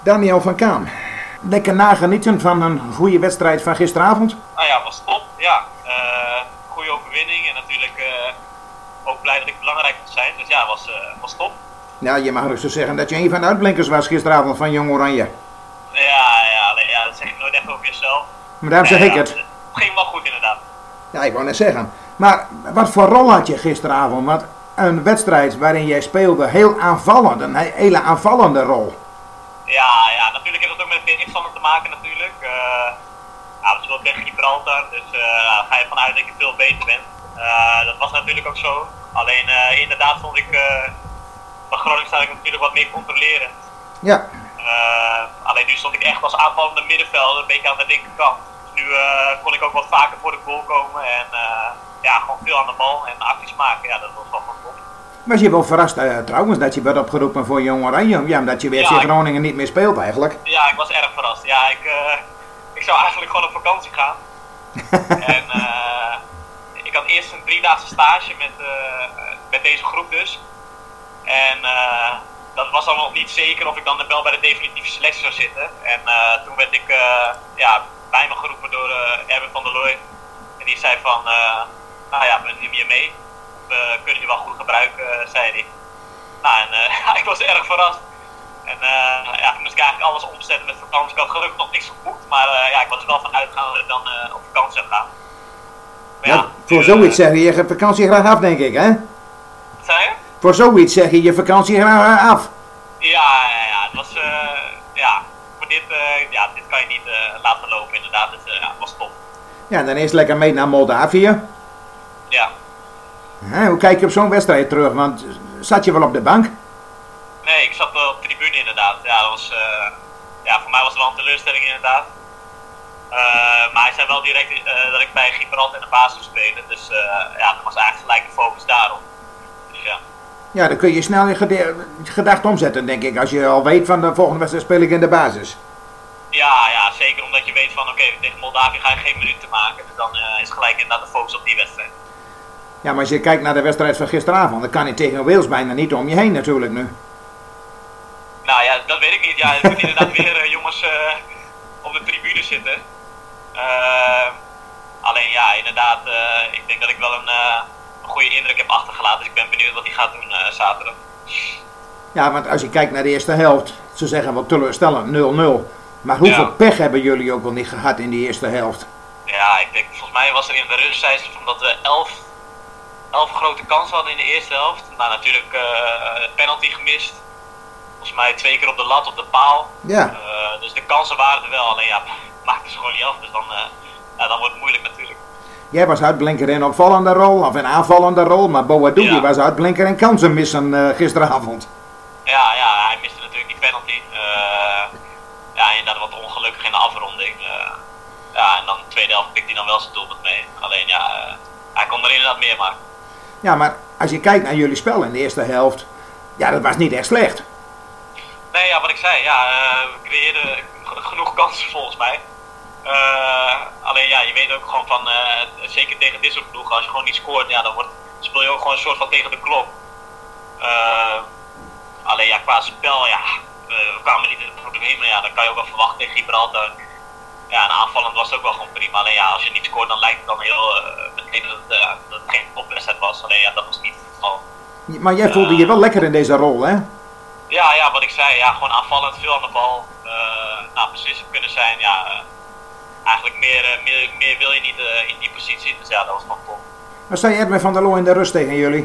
Daniel van Kaan, lekker nagenieten van een goede wedstrijd van gisteravond? Nou ja, was top. Ja, goede overwinning en natuurlijk ook blij dat ik belangrijk mocht zijn. Dus ja, was top. Ja, je mag rustig zeggen dat je een van de uitblinkers was gisteravond van Jong Oranje. Ja, dat zeg ik nooit echt over jezelf. Maar daarom zeg ik het. Het ging wel goed inderdaad. Ja, ik wou net zeggen. Maar wat voor rol had je gisteravond? Want een wedstrijd waarin jij speelde heel aanvallend, een hele aanvallende rol. Ja, natuurlijk heeft het ook met de tegenstander te maken natuurlijk. We speelden tegen Gibraltar, dus ga je vanuit dat je veel beter bent. Dat was natuurlijk ook zo. Alleen inderdaad vond ik, bij Groningen sta ik natuurlijk wat meer controlerend. Ja. Alleen nu stond ik echt als aanvallende middenvelder, een beetje aan de linkerkant. Dus nu kon ik ook wat vaker voor de goal komen en gewoon veel aan de bal en acties maken. Ja, dat was wel gewoon top. Was je wel verrast trouwens dat je werd opgeroepen voor Jong Oranje? Ja, omdat je weer FC Groningen niet meer speelt eigenlijk. Ja, ik was erg verrast. Ja, ik zou eigenlijk gewoon op vakantie gaan. En ik had eerst een 3-daagse stage met deze groep dus. En dat was dan nog niet zeker of ik dan wel bij de definitieve selectie zou zitten. En toen werd ik bij me geroepen door Erwin van der Looy. En die zei van, we nemen je mee. We kunnen je wel goed gebruiken, zei hij. Nou, en ik was erg verrast. En toen moest ik eigenlijk alles omzetten met vakantie. Ik had gelukkig nog niks geboekt, maar ik was er wel van uitgegaan dat ik dan op vakantie zou gaan. Maar voor zoiets zeg je je vakantie graag af, denk ik, hè? Wat zei je? Voor zoiets zeg je je vakantie graag af. Het was, voor dit kan je niet laten lopen inderdaad, dus het was top. Ja, dan eerst lekker mee naar Moldavië. Ja. Hoe kijk je op zo'n wedstrijd terug? Want zat je wel op de bank? Nee, ik zat op de tribune inderdaad. Ja, dat was, voor mij was het wel een teleurstelling inderdaad. Maar hij zei wel direct dat ik bij Gibraltar in de basis zou spelen. Dus dat was eigenlijk gelijk de focus daarop. Dus ja. Ja, dan kun je snel je gedachten omzetten, denk ik. Als je al weet van de volgende wedstrijd speel ik in de basis. Ja, zeker omdat je weet van oké, tegen Moldavië ga je geen minuten maken. Dus dan is gelijk inderdaad de focus op die wedstrijd. Ja, maar als je kijkt naar de wedstrijd van gisteravond, dan kan je tegen Wales bijna niet om je heen natuurlijk nu. Nou ja, dat weet ik niet. Ja, er moeten inderdaad weer jongens op de tribune zitten. Alleen ja, inderdaad, ik denk dat ik wel een goede indruk heb achtergelaten. Dus ik ben benieuwd wat hij gaat doen zaterdag. Ja, want als je kijkt naar de eerste helft, ze zeggen wel teleurstellend 0-0. Maar hoeveel pech hebben jullie ook wel niet gehad in die eerste helft? Ja, ik denk, volgens mij was er in de rust, zei ze van dat we 11 grote kansen hadden in de eerste helft. Nou, natuurlijk penalty gemist. Volgens mij 2 keer op de lat, op de paal. Ja. Dus de kansen waren er wel, alleen maakten ze gewoon niet af. Dus dan wordt het moeilijk natuurlijk. Jij was uitblinker in opvallende rol, of in aanvallende rol, maar Boadougi was uitblinker in kansen missen gisteravond. Ja, hij miste natuurlijk die penalty. Inderdaad wat ongelukkig in de afronding. En dan de tweede helft pikt hij dan wel zijn doelpunt mee. Alleen hij kon er inderdaad meer maken. Ja, maar als je kijkt naar jullie spel in de eerste helft, dat was niet echt slecht. Nee, wat ik zei, we creëerden genoeg kansen volgens mij. Alleen je weet ook gewoon van, zeker tegen dit soort ploegen, als je gewoon niet scoort, dan speel je ook gewoon een soort van tegen de klok. Alleen qua spel, we kwamen niet in de problemen, dan kan je ook wel verwachten tegen Gibraltar. Ja, en aanvallend was het ook wel gewoon prima. Alleen als je niet scoort, dan lijkt het dan heel meteen dat het geen topwedstrijd was. Alleen dat was niet het geval. Maar jij voelde je wel lekker in deze rol, hè? Ja, wat ik zei, gewoon aanvallend, veel aan de bal. Beslissend kunnen zijn, eigenlijk meer wil je niet in die positie. Dus dat was gewoon top. Wat zei Erwin van der Looy in de rust tegen jullie?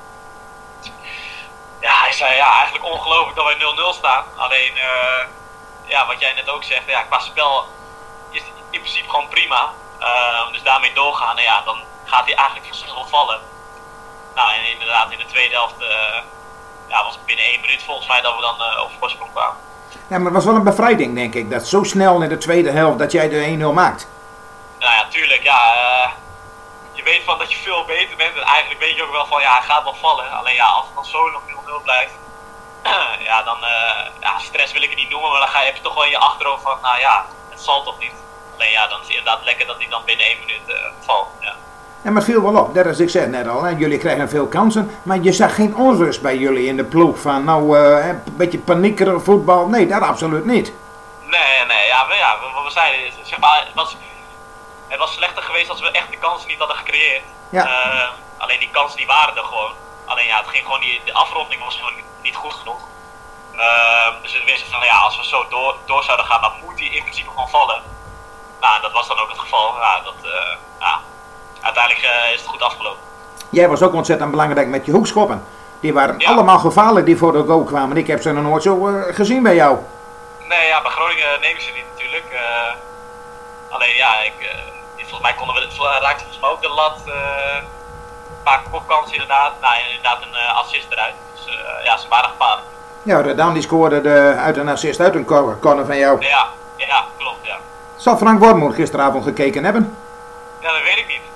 Ja, hij zei eigenlijk ongelooflijk dat wij 0-0 staan. Alleen, wat jij net ook zegt, qua spel is het in principe gewoon prima. Dus daarmee doorgaan, dan gaat hij eigenlijk vanzelf wel vallen. Nou, en inderdaad in de tweede helft was het binnen 1 minuut volgens mij dat we dan op voorsprong kwamen. Ja, maar het was wel een bevrijding, denk ik, dat zo snel in de tweede helft dat jij de 1-0 maakt. Nou ja, tuurlijk, je weet van dat je veel beter bent en eigenlijk weet je ook wel van, hij gaat wel vallen. Alleen als het dan zo nog 0-0 blijft, dan, stress wil ik het niet noemen, maar dan heb je toch wel in je achterhoofd van, het zal toch niet. Alleen dan is het inderdaad lekker dat hij dan binnen 1 minuut valt, ja. En maar het viel wel op, dat is ik zei net al, hè. Jullie krijgen veel kansen, maar je zag geen onrust bij jullie in de ploeg van nou een beetje paniekerig voetbal. Nee, dat absoluut niet. Nee, ja, we zeiden, zeg maar, het was slechter geweest als we echt de kansen niet hadden gecreëerd. Ja. Alleen die kansen die waren er gewoon. Alleen ja, het ging gewoon de afronding was gewoon niet goed genoeg. Dus we wisten van ja, als we zo door zouden gaan, dan moet hij in principe gewoon vallen. Nou, dat was dan ook het geval. Uiteindelijk is het goed afgelopen. Jij was ook ontzettend belangrijk met je hoekschoppen. Die waren allemaal gevaarlijk die voor de goal kwamen. Ik heb ze nog nooit zo gezien bij jou. Nee, ja, bij Groningen nemen ze niet natuurlijk. Alleen ja, volgens mij raakte volgens mij ook de lat. Een paar kopkansen inderdaad. Nou, inderdaad een assist eruit. Dus ja, ze waren gevaarlijk. Ja, Redan die scoorde uit een assist uit een corner van jou. Ja, klopt, ja. Zal Frank Wormoed gisteravond gekeken hebben? Ja, dat weet ik niet.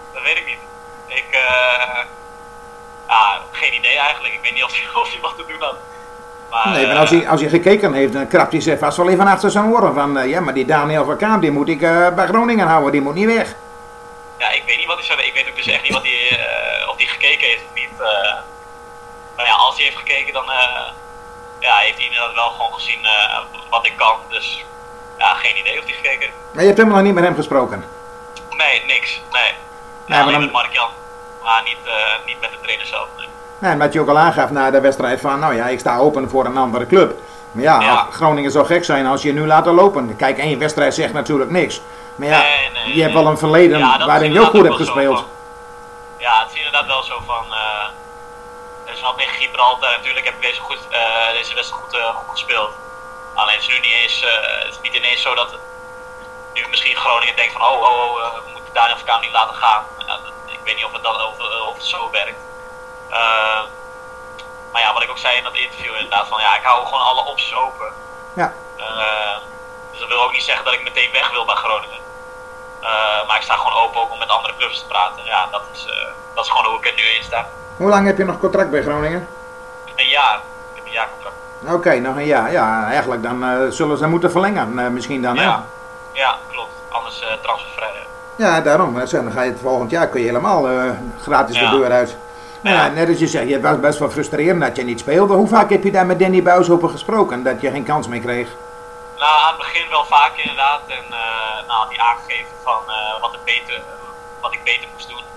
Geen idee eigenlijk. Ik weet niet of hij wat te doen had. Maar, nee, maar als hij gekeken heeft, dan krabt hij zich vast wel even achter zijn oren van ja, maar die Daniel van Kaam, die moet ik bij Groningen houden, die moet niet weg. Ja, ik weet niet wat hij zou. Ik weet ook dus echt niet wat hij, of hij gekeken heeft of niet. Maar ja, als hij heeft gekeken, dan heeft hij inderdaad wel gewoon gezien wat ik kan. Dus ja, geen idee of hij gekeken heeft. Maar je hebt helemaal nog niet met hem gesproken? Nee, niks. Nee. Ja, alleen met Mark-Jan. Maar niet met de trainer zelf. Nee. Nee, omdat je ook al aangaf na de wedstrijd van, nou ja, ik sta open voor een andere club. Maar ja, Groningen zou gek zijn als je nu laat lopen. Kijk, één wedstrijd zegt natuurlijk niks. Maar ja, je hebt wel een verleden waarin je ook goed hebt gespeeld. Ja, het is inderdaad wel zo van, zoals tegen Gibraltar, natuurlijk heb ik deze wedstrijd goed gespeeld. Alleen het is nu niet ineens zo dat nu misschien Groningen denkt van, we moeten Daniel van Kaam niet laten gaan. Ik weet niet of het zo werkt. Maar ja, wat ik ook zei in dat interview inderdaad, van ja, ik hou gewoon alle opties open. Ja. Dus dat wil ook niet zeggen dat ik meteen weg wil bij Groningen. Maar ik sta gewoon open ook om met andere clubs te praten. Ja, dat is gewoon hoe ik er nu in sta. Hoe lang heb je nog contract bij Groningen? Een jaar. Ik heb een jaarcontract. Oké, nog een jaar. Ja, eigenlijk dan zullen ze moeten verlengen misschien dan, hè? Ja, klopt. Anders transfervrij. Ja, daarom. Dan ga je het volgend jaar kun je helemaal gratis de deur uit. Nou ja, net als je zegt, het was best wel frustrerend dat je niet speelde. Hoe vaak heb je daar met Danny Buis over gesproken, dat je geen kans meer kreeg? Nou, aan het begin wel vaak inderdaad. En had hij aangegeven van wat ik beter moest doen.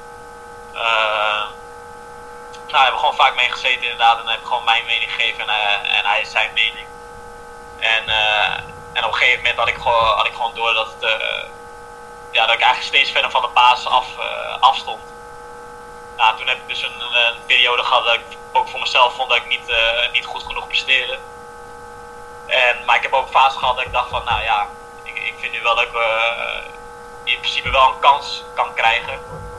We hebben gewoon vaak mee gezeten inderdaad. En dan heb ik gewoon mijn mening gegeven en hij is zijn mening. En op een gegeven moment had ik gewoon door dat ik eigenlijk steeds verder van de basis afstond. Nou, toen heb ik dus een periode gehad dat ik ook voor mezelf vond dat ik niet goed genoeg presteerde. Maar ik heb ook een fase gehad dat ik dacht van, nou ja, ik vind nu wel dat ik in principe wel een kans kan krijgen.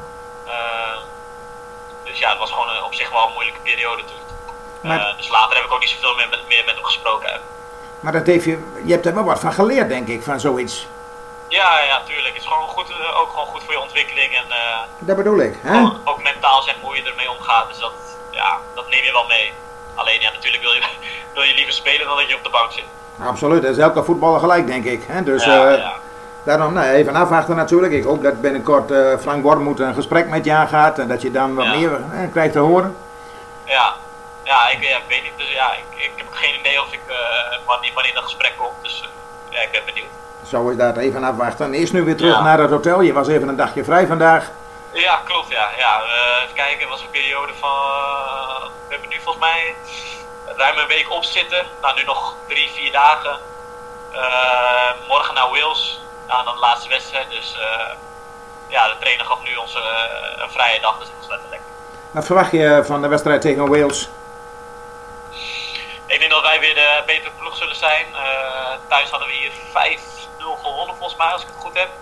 Dus ja, het was gewoon op zich wel een moeilijke periode toen. Dus later heb ik ook niet zoveel meer met hem gesproken. Maar dat heeft je hebt er wel wat van geleerd, denk ik, van zoiets. Ja, tuurlijk. Het is gewoon goed, ook gewoon goed voor je ontwikkeling. En, dat bedoel ik. Hè? Ook mentaal zeg maar hoe je ermee omgaat. Dus dat neem je wel mee. Alleen ja, natuurlijk wil je liever spelen dan dat je op de bank zit. Absoluut, dat is elke voetballer gelijk, denk ik. Hè? Dus daarom even afwachten natuurlijk. Ik hoop dat binnenkort Frank Wormoed een gesprek met je aangaat en dat je dan wat meer krijgt te horen. Ja, ik weet niet. Dus ja, ik heb geen idee of wanneer dat gesprek komt. Dus ik ben benieuwd. Zo is dat, even afwachten. Eerst nu weer terug naar het hotel. Je was even een dagje vrij vandaag. Ja, klopt ja. Even kijken, het was een periode van... we hebben nu volgens mij ruim een week op zitten. Nou, nu nog 3-4 dagen. Morgen naar Wales. Nou, dan de laatste wedstrijd. Dus de trainer gaf nu ons een vrije dag. Dus dat was lekker lekker. Wat verwacht je van de wedstrijd tegen Wales? Ik denk dat wij weer de betere ploeg zullen zijn. Thuis hadden we hier 5-0 gewonnen volgens mij, als ik het goed heb.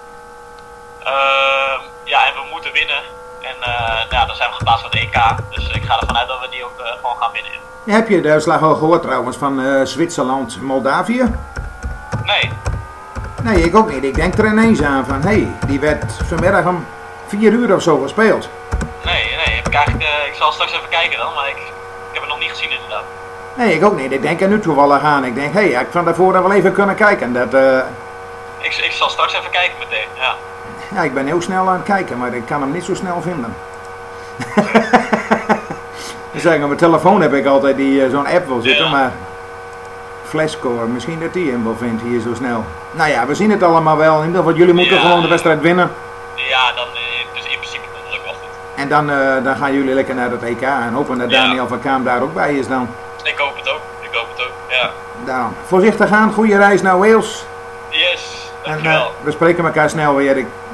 En we moeten winnen. En dan zijn we geplaatst voor het EK. Dus ik ga ervan uit dat we die ook gewoon gaan winnen. Heb je de uitslag al gehoord trouwens van Zwitserland-Moldavië? Nee. Nee, ik ook niet. Ik denk er ineens aan van, die werd vanmiddag om 4 uur of zo gespeeld. Nee, ik zal straks even kijken dan, maar ik heb het nog niet gezien inderdaad. Nee, ik ook niet. Ik denk er nu toevallig aan. Ik denk, ik van daarvoor wel even kunnen kijken. Ik zal straks even kijken meteen, ja. Ja, ik ben heel snel aan het kijken, maar ik kan hem niet zo snel vinden. Zeg, op mijn telefoon heb ik altijd zo'n app wil zitten, Ja. maar Flashscore, misschien dat die hem wel vindt hier zo snel. Nou ja, we zien het allemaal wel. In ieder geval, jullie moeten gewoon de wedstrijd winnen. Ja, dan dus in principe komt het ook wel goed. En dan gaan jullie lekker naar het EK en hopen dat Daniel van Kaam daar ook bij is dan. Ik hoop het ook, ja. Voorzichtig aan, goede reis naar Wales. Yes, En dankjewel. we spreken elkaar snel weer. Ik